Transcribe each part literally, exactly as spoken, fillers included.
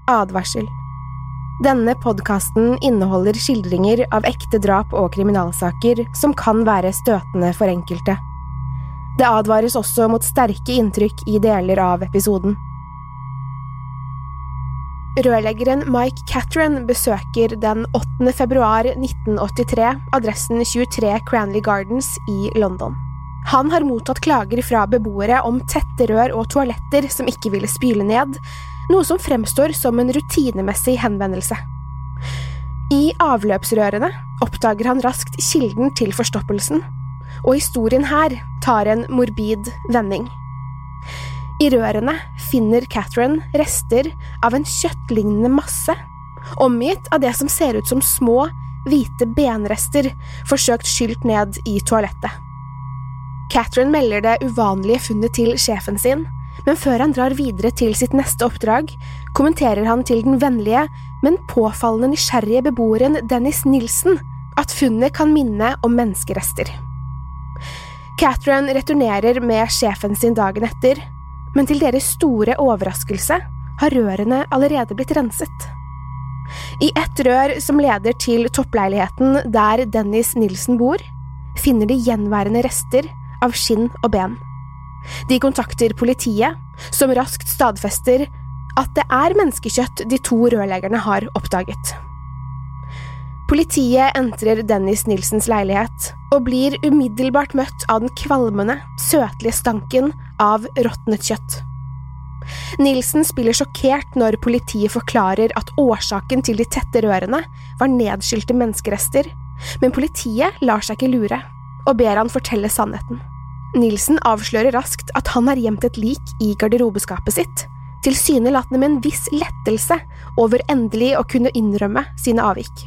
Advarsel. Denne podcasten inneholder skildringer av ekte drap og kriminalsaker som kan være støtende for enkelte. Det advares også mot sterke inntrykk i deler av episoden. Rørleggeren Mike Catron besøker den åttende februar nitten åttitre adressen tjuetre Cranley Gardens i London. Han har mottatt klager fra beboere om tette rør og toaletter som ikke ville spyle ned, noe som fremstår som en rutinemessig henvendelse. I avløpsrørene oppdager han raskt kilden til forstoppelsen, og historien her tar en morbid vending. I rørene finner Catron rester av en kjøttlignende masse, omgitt av det som ser ut som små, hvite benrester forsøkt skylt ned i toalettet. Catron melder det uvanlige funnet til sjefen sin, men før han drar videre til sitt neste oppdrag, kommenterer han til den vennlige, men påfallende nysgjerrige beboeren Dennis Nilsen at funnet kan minne om menneskerester. Catron returnerer med sjefen sin dagen etter, men til deres store overraskelse har rørene allerede blitt renset. I ett rør som leder til toppleiligheten der Dennis Nilsen bor, finner de gjenværende rester av skinn og ben. De kontakter politiet, som raskt stadfester at det er menneskekjøtt de to rørleggerne har oppdaget. Politiet entrer Dennis Nilsens leilighet og blir umiddelbart møtt av den kvalmende, søtlige stanken av råtnet kjøtt. Nilsen spiller sjokkert når politiet forklarer at årsaken til de tette rørene var nedskylte menneskerester, men politiet lar seg ikke lure og ber han fortelle sannheten. Nilsen avslører raskt at han har gjemt et lik i garderobeskapet sitt, tilsynelatende med en viss lettelse over endelig å kunne innrømme sine avvik.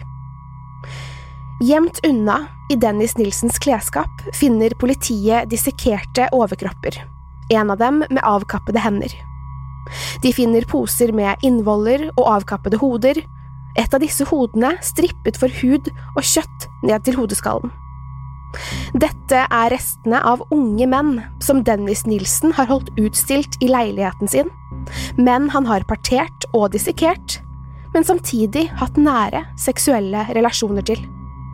Gjemt unna i Dennis Nilsens klesskap finner politiet dissekerte overkropper, en av dem med avkappede hender. De finner poser med innvoller og avkappede hoder, et av disse hodene strippet for hud og kjøtt ned til hodeskallen. Dette er restene av unge menn som Dennis Nilsen har holdt utstilt i leiligheten sin, men han har partert og dissekert, men samtidig hatt nære seksuelle relasjoner til.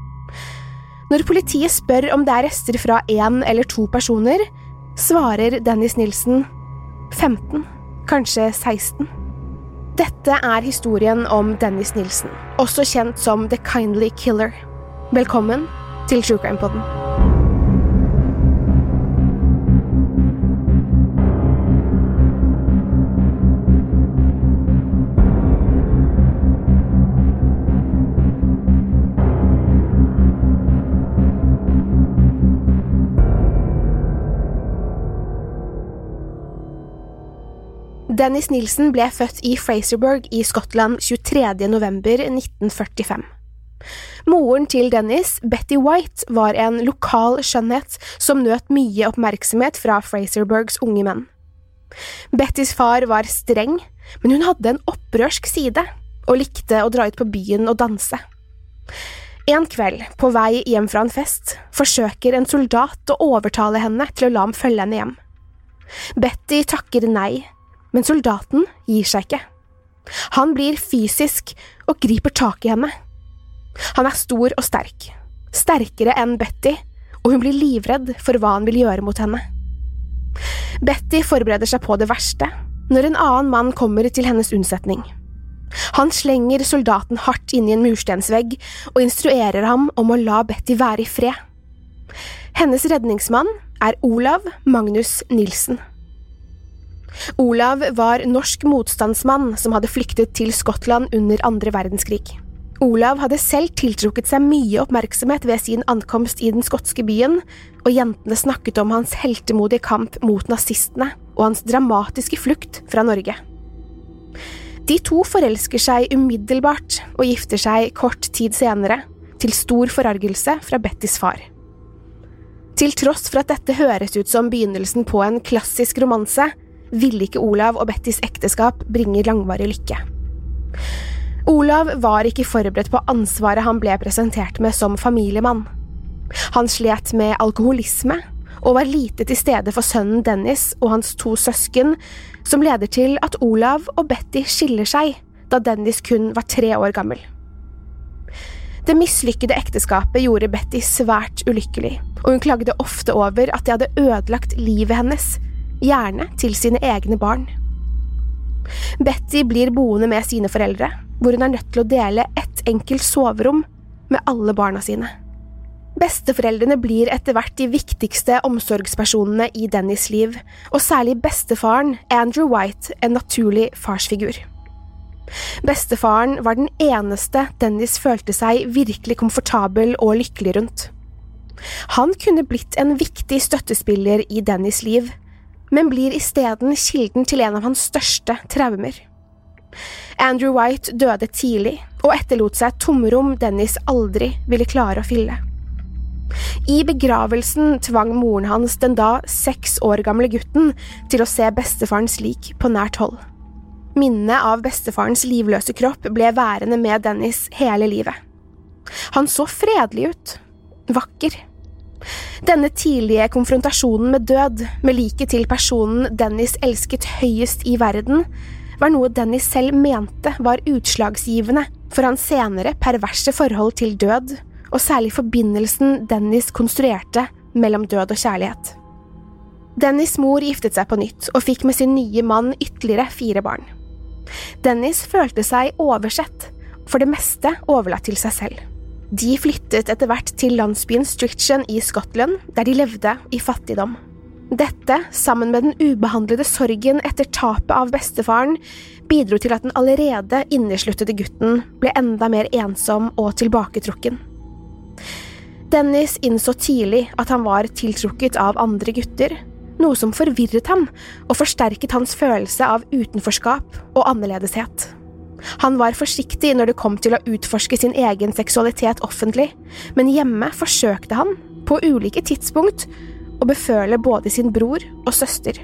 Når politiet spør om det er rester fra en eller to personer, svarer Dennis Nilsen femten, kanskje seksten. Dette er historien om Dennis Nilsen, også kjent som The Kindly Killer. Velkommen til True Crime Podden. Dennis Nilsen ble født i Fraserburgh i Skottland tjuetredje november nitten førtifem. Moren til Dennis, Betty White, var en lokal skjønnhet som nøt mye oppmerksomhet fra Fraserburghs unge menn. Bettys far var streng, men hun hadde en opprørsk side, og likte å dra ut på byen og danse. En kveld, på vei hjem fra en fest, forsøker en soldat å overtale henne til å la ham følge henne hjem. Betty takker nei, men soldaten gir seg ikke. Han blir fysisk og griper tak i henne. Han er stor og sterk, sterkere enn Betty, og hun blir livredd for hva han vil gjøre mot henne. Betty forbereder seg på det verste, når en annen mann kommer til hennes unnsetning. Han slenger soldaten hardt inn i en murstensvegg og instruerer ham om å la Betty være i fred. Hennes redningsmann er Olav Magnus Nilsen. Olav var norsk motstandsmann som hadde flyktet til Skottland under andre verdenskrig. Olav hadde selv tiltrukket seg mye oppmerksomhet ved sin ankomst i den skotske byen, og jentene snakket om hans heltemodige kamp mot nazistene og hans dramatiske flukt fra Norge. De to forelsker seg umiddelbart og gifter seg kort tid senere, til stor forargelse fra Bettys far. Til tross for at dette høres ut som begynnelsen på en klassisk romanse, ville ikke Olav og Bettys ekteskap bringe langvarig lykke. Olav var ikke forberedt på ansvaret han ble presentert med som familiemann. Han slet med alkoholisme og var lite til stede for sønnen Dennis og hans to søsken, som leder til at Olav og Betty skiller seg da Dennis kun var tre år gammel. Det mislykkede ekteskapet gjorde Betty svært ulykkelig, og hun klagde ofte over at det hadde ødelagt livet hennes, gjerne til sine egne barn. Betty blir boende med sine foreldre, hvor hun er nødt til å dele ett enkelt soverom med alle barna sine. Besteforeldrene blir etter hvert de viktigste omsorgspersonene i Dennis' liv, og særlig bestefaren, Andrew White, en naturlig farsfigur. Bestefaren var den eneste Dennis følte seg virkelig komfortabel og lykkelig rundt. Han kunne blitt en viktig støttespiller i Dennis' liv, men blir i stedet kilden til en av hans største traumer. Andrew White døde tidlig, og etterlot seg et tomrom Dennis aldri ville klare å fylle. I begravelsen tvang moren hans den da seks år gamle gutten til å se bestefarens lik på nært hold. Minnet av bestefarens livløse kropp ble værende med Dennis hele livet. Han så fredelig ut, vakker. Denne tidlige konfrontasjonen med død, med liket til personen Dennis elsket høyest i verden, var noe Dennis selv mente var utslagsgivende for hans senere perverse forhold til død, og særlig forbindelsen Dennis konstruerte mellom død og kjærlighet. Dennis' mor giftet seg på nytt, og fikk med sin nye mann ytterligere fire barn. Dennis følte seg oversett, for det meste overlatt til seg selv. De flyttet etter hvert til landsbyen Stricton i Skottland, der de levde i fattigdom. Dette, sammen med den ubehandlede sorgen etter tapet av bestefaren, bidro til at den allerede innesluttede gutten ble enda mer ensom og tilbaketrukken. Dennis innså tidlig at han var tiltrukket av andre gutter, noe som forvirret ham og forsterket hans følelse av utenforskap og annerledeshet. Han var forsiktig når det kom til å utforske sin egen seksualitet offentlig, men hjemme forsøkte han, på ulike tidspunkt, å beføle både sin bror og søster.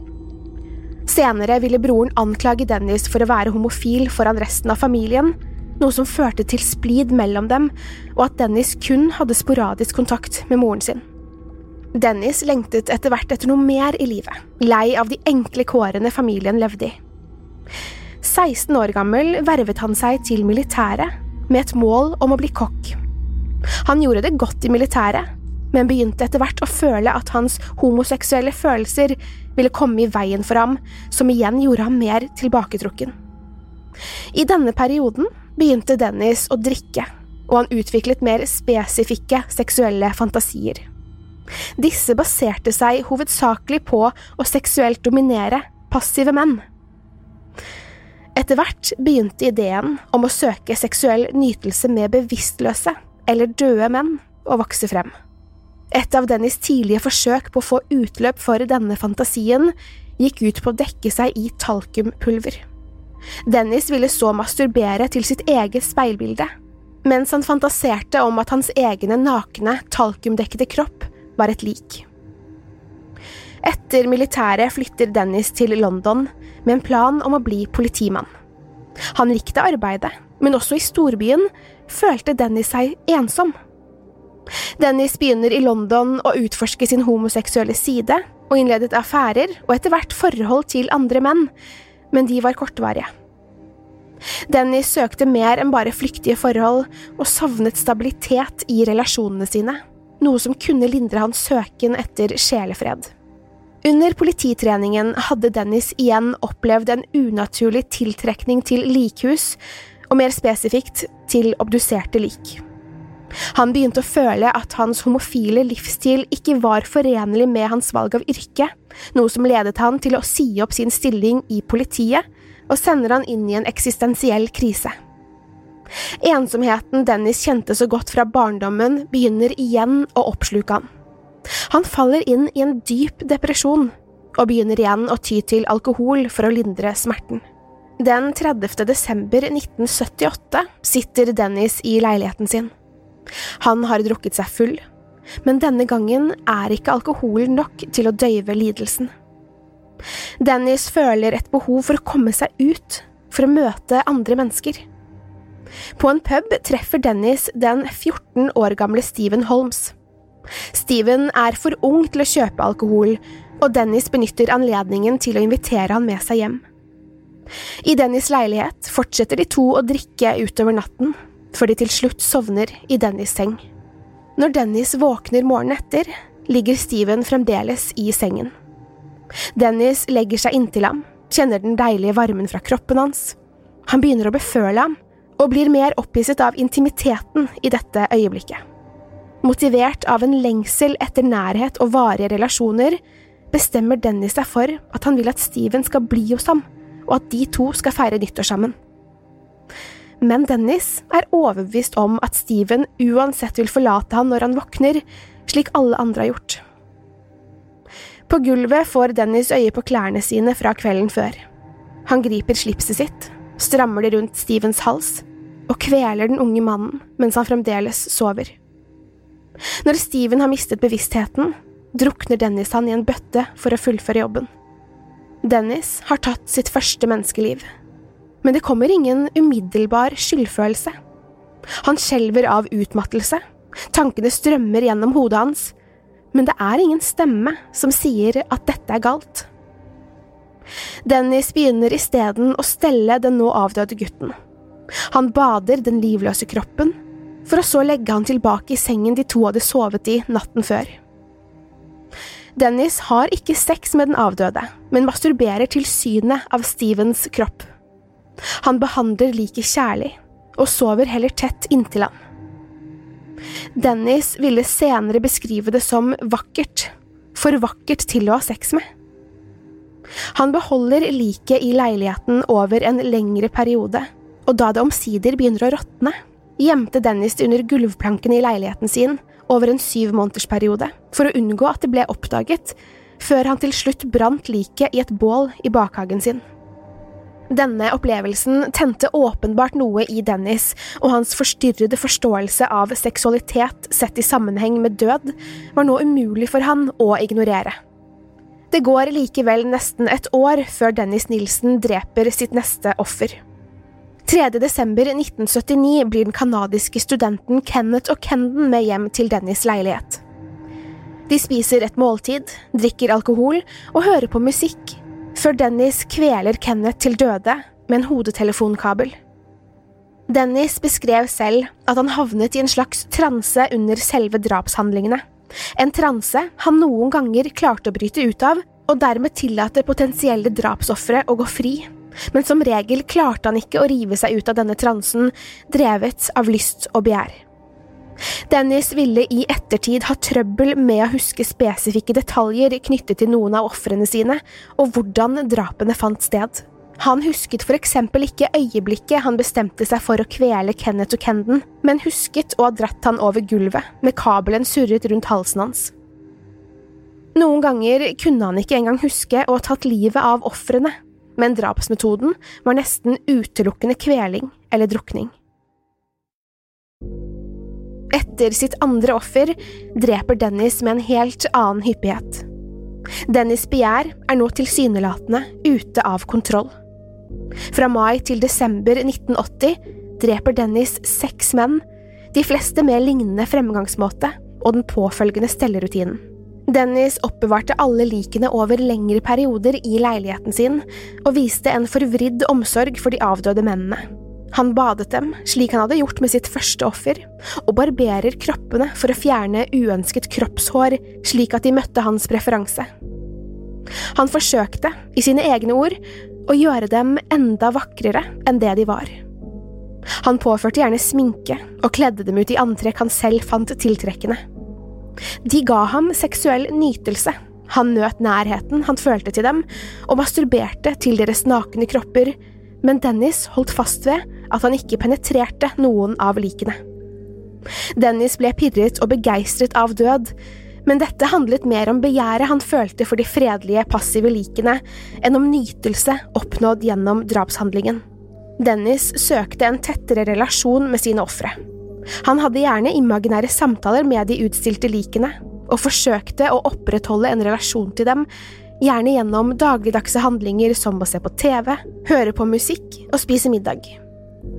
Senere ville broren anklage Dennis for å være homofil foran resten av familien, noe som førte til splid mellom dem, og at Dennis kun hadde sporadisk kontakt med moren sin. Dennis lengtet etter hvert etter noe mer i livet, lei av de enkle kårene familien levde i. seksten år gammel vervet han seg til militæret, med et mål om å bli kokk. Han gjorde det godt i militæret, men begynte etter hvert å føle at hans homoseksuelle følelser ville komme i veien for ham, som igjen gjorde ham mer tilbaketrukken. I denne perioden begynte Dennis å drikke, og han utviklet mer spesifikke seksuelle fantasier. Disse baserte seg hovedsakelig på å seksuelt dominere passive menn. Etter hvert begynte ideen om å søke seksuell nytelse med bevisstløse eller døde menn å vokse frem. Et av Dennis' tidlige forsøk på å få utløp for denne fantasien gikk ut på å dekke seg i talkumpulver. Dennis ville så masturbere til sitt eget speilbilde, mens han fantaserte om at hans egne nakne, talkumdekkede kropp var et lik. Etter militæret flytter Dennis til London med en plan om å bli politimann. Han likte arbeidet, men også i storbyen følte Dennis seg ensom. Dennis begynner i London å utforske sin homoseksuelle side, og innledet affærer og etter hvert forhold til andre menn, men de var kortvarige. Dennis søkte mer enn bare flyktige forhold og savnet stabilitet i relasjonene sine, noe som kunne lindre hans søken etter sjelefred. Under polititreningen hadde Dennis igjen opplevd en unaturlig tiltrekning til likhus, og mer spesifikt til obduserte lik. Han begynte å føle at hans homofile livsstil ikke var forenlig med hans valg av yrke, noe som ledet han til å si opp sin stilling i politiet, og sender han inn i en eksistensiell krise. Ensomheten Dennis kjente så godt fra barndommen begynner igjen å oppsluke han. Han faller inn i en dyp depresjon, og begynner igjen å ty til alkohol for å lindre smerten. Den tredivte desember nitten syttiåtte sitter Dennis i leiligheten sin. Han har drukket seg full, men denne gangen er ikke alkoholen nok til å døyve lidelsen. Dennis føler et behov for å komme seg ut, for å møte andre mennesker. På en pub treffer Dennis den fjorten år gamle Stephen Holmes. Steven er for ung til å kjøpe alkohol, og Dennis benytter anledningen til å invitere han med seg hjem. I Dennis' leilighet fortsetter de to å drikke utover natten, før de til slutt sovner i Dennis' seng. Når Dennis våkner morgenen etter, ligger Steven fremdeles i sengen. Dennis legger seg inntil ham, kjenner den deilige varmen fra kroppen hans. Han begynner å beføle ham, og blir mer opphisset av intimiteten i dette øyeblikket. Motivert av en lengsel etter nærhet og varige relasjoner, bestemmer Dennis seg for at han vil at Steven skal bli hos ham, og at de to skal feire nyttår sammen. Men Dennis er overbevist om at Steven uansett vil forlate han når han våkner, slik alle andre har gjort. På gulvet får Dennis øye på klærne sine fra kvelden før. Han griper slipset sitt, strammer det rundt Stevens hals, og kveler den unge mannen mens han fremdeles sover. Når Steven har mistet bevisstheten, drukner Dennis han i en bøtte for å fullføre jobben. Dennis har tatt sitt første menneskeliv, men det kommer ingen umiddelbar skyldfølelse. Han skjelver av utmattelse, tankene strømmer gjennom hodet hans, men det er ingen stemme som sier at dette er galt. Dennis begynner i stedet å stelle den nå avdøde gutten. Han bader den livløse kroppen, for å så legge han tilbake i sengen de to hadde sovet i natten før. Dennis har ikke sex med den avdøde, men masturberer til synet av Stevens kropp. Han behandler liket kjærlig, og sover heller tett inntil ham. Dennis ville senere beskrive det som vakkert, for vakkert til å ha sex med. Han beholder liket i leiligheten over en lengre periode, og da det omsider begynner å råtne, gjemte Dennis det under gulvplankene i leiligheten sin over en syv måneders periode, for å unngå at det ble oppdaget, før han til slutt brant liket i et bål i bakhagen sin. Denne opplevelsen tente åpenbart noe i Dennis, og hans forstyrrede forståelse av seksualitet sett i sammenheng med død var nå umulig for han å ignorere. Det går likevel nesten et år før Dennis Nilsen dreper sitt neste offer. tredje desember nitten syttini blir den kanadiske studenten Kenneth og Kendon med hjem til Dennis' leilighet. De spiser et måltid, drikker alkohol og hører på musikk, før Dennis kveler Kenneth til døde med en hodetelefonkabel. Dennis beskrev selv at han havnet i en slags transe under selve drapshandlingene. En transe han noen ganger klarte å bryte ut av, og dermed tillate potensielle drapsoffere å gå fri. Men som regel klarte han ikke å rive seg ut av denne transen, drevet av lyst og begjær. Dennis ville i ettertid ha trøbbel med å huske spesifikke detaljer knyttet til noen av ofrene sine, og hvordan drapene fant sted. Han husket for eksempel ikke øyeblikket han bestemte seg for å kvele Kenneth og Kendon, men husket å ha dratt han over gulvet, med kabelen surret rundt halsen hans. Noen ganger kunne han ikke engang huske å ha tatt livet av ofrene, men drapsmetoden var nesten utelukkende kveling eller drukning. Etter sitt andre offer dreper Dennis med en helt annen hyppighet. Dennis' begjær er nå tilsynelatende ute av kontroll. Fra mai til desember nitten åtti dreper Dennis seks menn, de fleste med lignende fremgangsmåte og den påfølgende stellerutinen. Dennis oppbevarte alle likene over lengre perioder i leiligheten sin og viste en forvridd omsorg for de avdøde mennene. Han badet dem, slik han hadde gjort med sitt første offer, og barberer kroppene for å fjerne uønsket kroppshår, slik at de møtte hans preferanse. Han forsøkte, i sine egne ord, å gjøre dem enda vakrere enn det de var. Han påførte gjerne sminke og kledde dem ut i antrekk han selv fant tiltrekkende. De ga ham seksuell nytelse. Han nøt nærheten han følte til dem, og masturberte til deres nakne kropper, men Dennis holdt fast ved at han ikke penetrerte noen av likene. Dennis ble pirret og begeistret av død, men dette handlet mer om begjæret han følte for de fredelige, passive likene, enn om nytelse oppnådd gjennom drapshandlingen. Dennis søkte en tettere relasjon med sine ofre. Han hadde gjerne imaginære samtaler med de utstilte likene, og forsøkte å opprettholde en relasjon til dem, gjerne gjennom dagligdagse handlinger som å se på T V, høre på musikk og spise middag.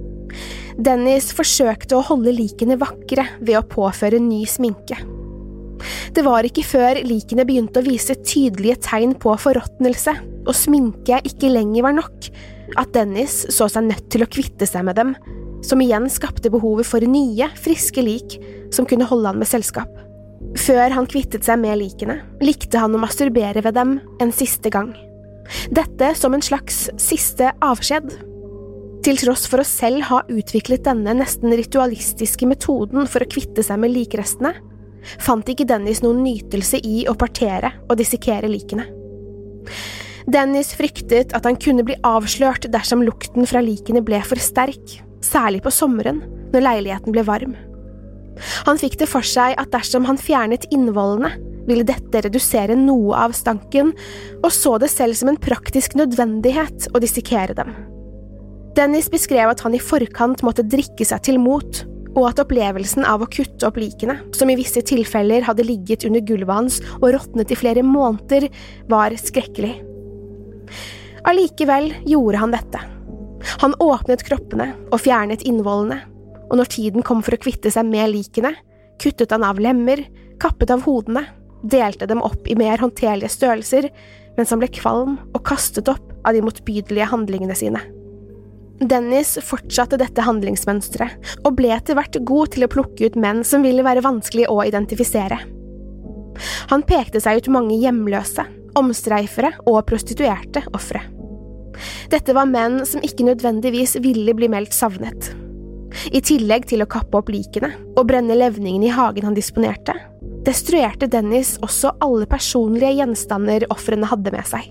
Dennis forsøkte å holde likene vakre ved å påføre ny sminke. Det var ikke før likene begynte å vise tydelige tegn på forråtnelse, og sminke ikke lenger var nok, at Dennis så seg nødt til å kvitte seg med dem, som igjen skapte behovet for nye, friske lik som kunne holde han med selskap. Før han kvittet seg med likene, likte han å masturbere ved dem en siste gang. Dette som en slags siste avskjed. Til tross for å selv ha utviklet denne nesten ritualistiske metoden for å kvitte seg med likrestene, fant ikke Dennis noen nytelse i å partere og dissekere likene. Dennis fryktet at han kunne bli avslørt dersom lukten fra likene ble for sterk, særlig på sommeren, når leiligheten ble varm. Han fikk det for seg at dersom han fjernet innvollene, ville dette redusere noe av stanken, og så det selv som en praktisk nødvendighet å dissekere dem. Dennis beskrev at han i forkant måtte drikke seg til mot, og at opplevelsen av å kutte opp likene, som i visse tilfeller hadde ligget under gulvet hans og råtnet i flere måneder, var skrekkelig. Allikevel gjorde han dette. Han åpnet kroppene og fjernet innvollene, og når tiden kom for å kvitte seg med likene, kuttet han av lemmer, kappet av hodene, delte dem opp i mer håndterlige størrelser, mens han ble kvalm og kastet opp av de motbydelige handlingene sine. Dennis fortsatte dette handlingsmønstret, og ble etter hvert god til å plukke ut menn som ville være vanskelig å identifisere. Han pekte seg ut mange hjemløse, omstreifere og prostituerte ofre. Dette var menn som ikke nødvendigvis ville bli meldt savnet. I tillegg til å kappe opp likene og brenne levningene i hagen han disponerte, destruerte Dennis også alle personlige gjenstander ofrene hadde med seg.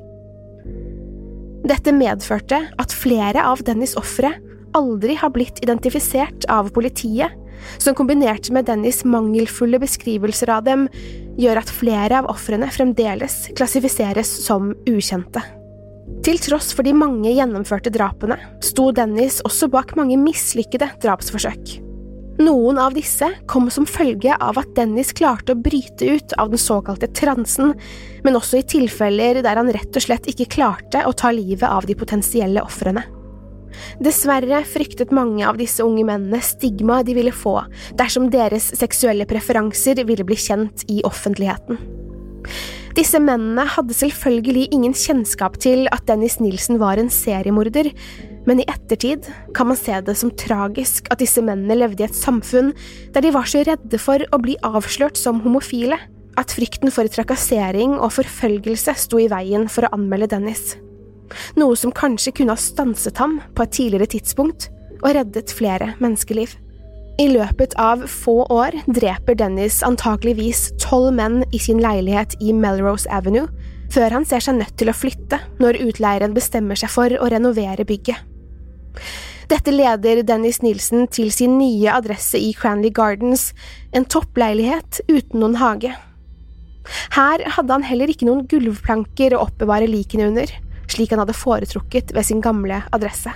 Dette medførte at flere av Dennis' ofre aldri har blitt identifisert av politiet, som kombinert med Dennis' mangelfulle beskrivelser av dem, gjør at flere av ofrene fremdeles klassifiseres som ukjente. Til tross for de mange gjennomførte drapene, sto Dennis også bak mange mislykkede drapsforsøk. Noen av disse kom som følge av at Dennis klarte å bryte ut av den såkalte transen, men også i tilfeller der han rett og slett ikke klarte å ta livet av de potensielle ofrene. Dessverre fryktet mange av disse unge mennene stigma de ville få dersom deres seksuelle preferanser ville bli kjent i offentligheten. Disse mennene hadde selvfølgelig ingen kjennskap til at Dennis Nilsen var en seriemorder, men i ettertid kan man se det som tragisk at disse mennene levde i et samfunn der de var så redde for å bli avslørt som homofile, at frykten for trakassering og forfølgelse sto i veien for å anmelde Dennis. Noe som kanskje kunne ha stanset ham på et tidligere tidspunkt og reddet flere menneskeliv. I løpet av få år dreper Dennis antageligvis tolv menn i sin leilighet i Melrose Avenue, før han ser seg nødt til å flytte når utleieren bestemmer seg for å renovere bygget. Dette leder Dennis Nilsen til sin nye adresse i Cranley Gardens, en toppleilighet uten noen hage. Her hadde han heller ikke noen gulvplanker å oppbevare likene under, slik han hadde foretrukket ved sin gamle adresse.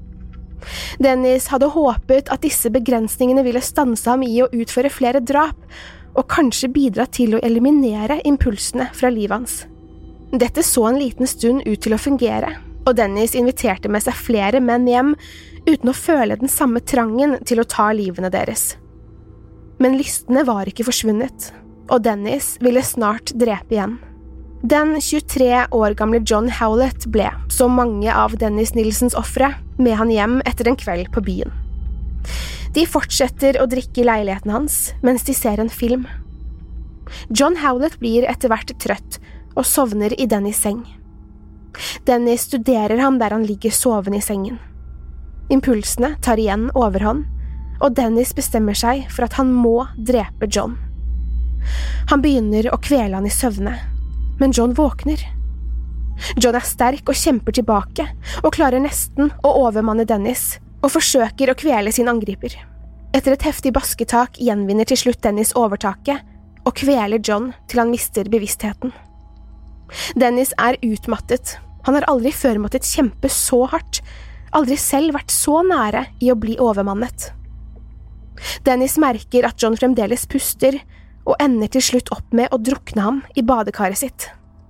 Dennis hadde håpet at disse begrensningene ville stanse ham i å utføre flere drap, og kanskje bidra til å eliminere impulsene fra livet hans. Dette så en liten stund ut til å fungere, og Dennis inviterte med seg flere menn hjem uten å føle den samme trangen til å ta livene deres. Men lystene var ikke forsvunnet, og Dennis ville snart drepe igjen. Den tjuetre år gamle John Howlett ble, som mange av Dennis Nilsens ofre, med han hjem etter en kveld på byen. De fortsetter å drikke i leiligheten hans mens de ser en film. John Howlett blir etter hvert trøtt og sovner i Dennis' seng. Dennis studerer ham der han ligger sovende i sengen. Impulsene tar igjen overhånd, og Dennis bestemmer seg for at han må drepe John. Han begynner å kvele han i søvne, men John våkner. John er sterk og kjemper tilbake, og klarer nesten å overmanne Dennis, og forsøker å kvele sin angriper. Etter et heftig basketak gjenvinner til slutt Dennis overtaket, og kveler John til han mister bevisstheten. Dennis er utmattet. Han har aldri før måttet kjempe så hardt, aldri selv vært så nære i å bli overmannet. Dennis merker at John fremdeles puster, og ender til slutt opp med å drukne ham i badekaret sitt.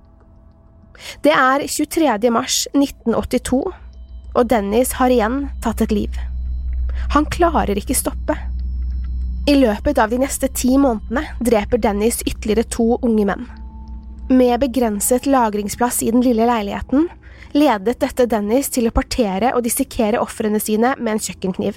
Det er tjuetredje mars nitten åttito, og Dennis har igjen tatt et liv. Han klarer ikke stoppe. I løpet av de neste ti månedene dreper Dennis ytterligere to unge menn. Med begrenset lagringsplass i den lille leiligheten, ledet dette Dennis til å partere og dissekere ofrene sine med en kjøkkenkniv.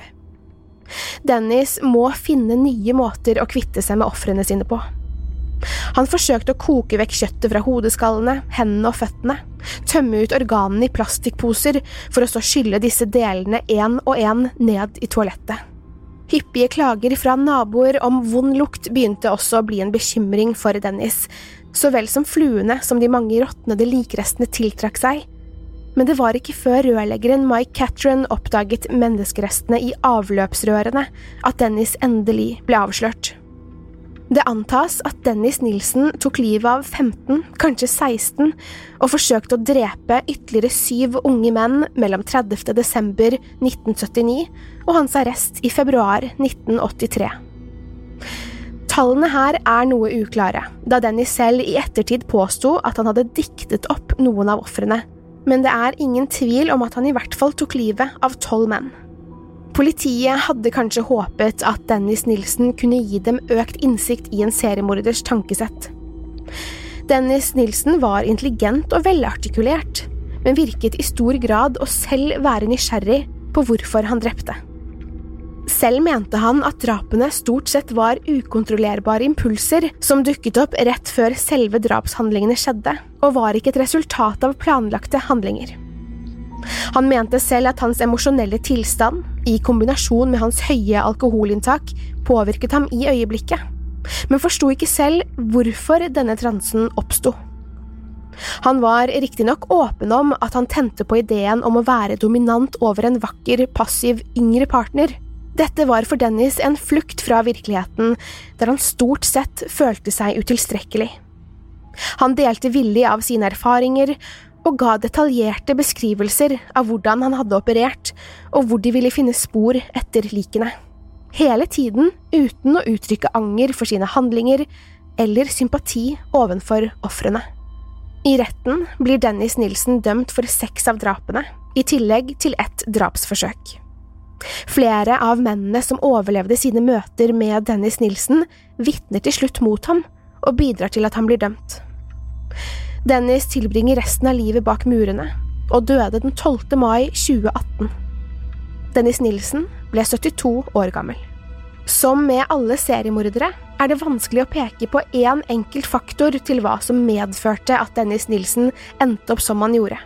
Dennis må finne nye måter å kvitte seg med ofrene sine på. Han forsøkte å koke vekk kjøttet fra hodeskallene, hendene og føttene, tømme ut organene i plastikkposer for å så skylle disse delene en og en ned i toalettet. Hyppige klager fra naboer om vond lukt begynte også å bli en bekymring for Dennis, så vel som fluene som de mange råtnede likrestene tiltrakk seg. Men det var ikke før rørleggeren Mike Catron oppdaget menneskerestene i avløpsrørene at Dennis endelig ble avslørt. Det antas at Dennis Nilsen tok livet av femten, kanskje seksten, og forsøkte å drepe ytterligere syv unge menn mellom tredivte desember nitten syttini og hans arrest i februar nitten åttitre. Tallene her er noe uklare, da Dennis selv i ettertid påsto at han hadde diktet opp noen av ofrene, men det er ingen tvil om at han i hvert fall tok livet av tolv menn. Politiet hadde kanskje håpet at Dennis Nilsen kunne gi dem økt innsikt i en seriemorders tankesett. Dennis Nilsen var intelligent og velartikulert, men virket i stor grad å selv være nysgjerrig på hvorfor han drepte. Selv mente han at drapene stort sett var ukontrollerbare impulser som dukket opp rett før selve drapshandlingene skjedde, og var ikke et resultat av planlagte handlinger. Han mente selv at hans emosjonelle tilstand, i kombinasjon med hans høye alkoholinntak, påvirket ham i øyeblikket, men forsto ikke selv hvorfor denne transen oppsto. Han var riktignok åpen om at han tente på ideen om å være dominant over en vakker, passiv, yngre partner. Dette var for Dennis en flukt fra virkeligheten, der han stort sett følte seg utilstrekkelig. Han delte villig av sine erfaringer, og ga detaljerte beskrivelser av hvordan han hadde operert, og hvor de ville finne spor etter likene. Hele tiden uten å uttrykke anger for sine handlinger, eller sympati ovenfor ofrene. I retten blir Dennis Nilsen dømt for seks av drapene, i tillegg til ett drapsforsøk. Flere av mennene som overlevde sine møter med Dennis Nilsen, vitner til slutt mot ham, og bidrar til at han blir dømt. Dennis tilbringer resten av livet bak murene, og døde den tolvte mai tjue atten. Dennis Nilsen ble syttito år gammel. Som med alle seriemordere er det vanskelig å peke på en enkelt faktor til hva som medførte at Dennis Nilsen endte opp som han gjorde.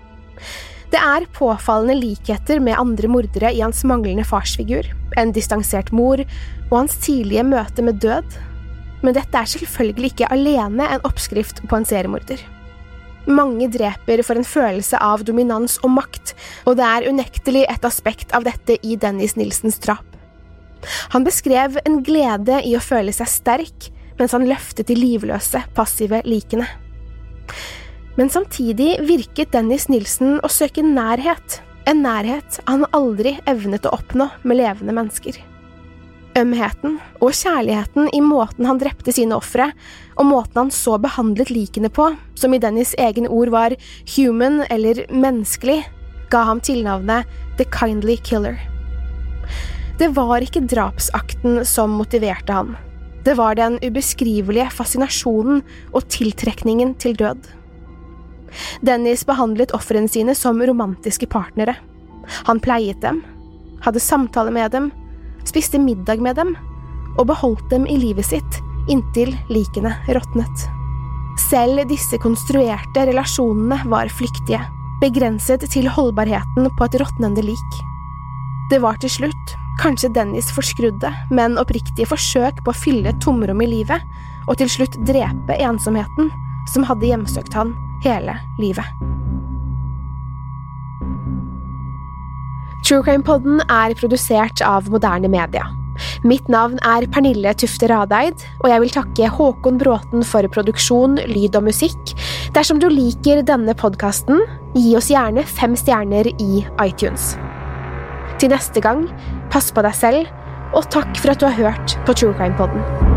Det er påfallende likheter med andre mordere i hans manglende farsfigur, en distansert mor og hans tidlige møte med død, men dette er selvfølgelig ikke alene en oppskrift på en seriemorder. Mange dreper for en følelse av dominans og makt, og det er unektelig et aspekt av dette i Dennis Nilsens drap. Han beskrev en glede i å føle seg sterk, mens han løftet de livløse, passive likene. Men samtidig virket Dennis Nilsen å søke nærhet, en nærhet han aldri evnet å oppnå med levende mennesker. Ømheten og kjærligheten i måten han drepte sine ofre, og måten han så behandlet likene på, som i Dennis egen ord var human eller menneskelig, ga ham tilnavnet The Kindly Killer. Det var ikke drapsakten som motiverte han. Det var den ubeskrivelige fascinasjonen og tiltrekningen til død. Dennis behandlet ofrene sine som romantiske partnere. Han pleiet dem, hadde samtale med dem, spiste middag med dem, og beholdt dem i livet sitt inntil likene råtnet. Selv disse konstruerte relasjonene var flyktige, begrenset til holdbarheten på et råtnende lik. Det var til slutt kanskje Dennis forskrudde, men oppriktige forsøk på å fylle et tomrom i livet, og til slutt drepe ensomheten som hadde hjemsøkt han hele livet. True Crime Podden er produsert av Moderne Media. Mitt navn er Pernille Tufte Radeid, og jeg vil takke Håkon Bråten for produksjon, lyd og musikk. Dersom du liker denne podcasten, gi oss gjerne fem stjerner i iTunes. Til neste gang, pass på deg selv, og takk for at du har hørt på True Crime Podden.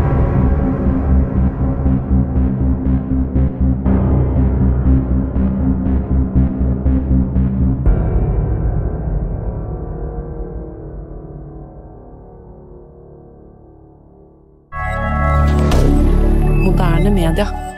media.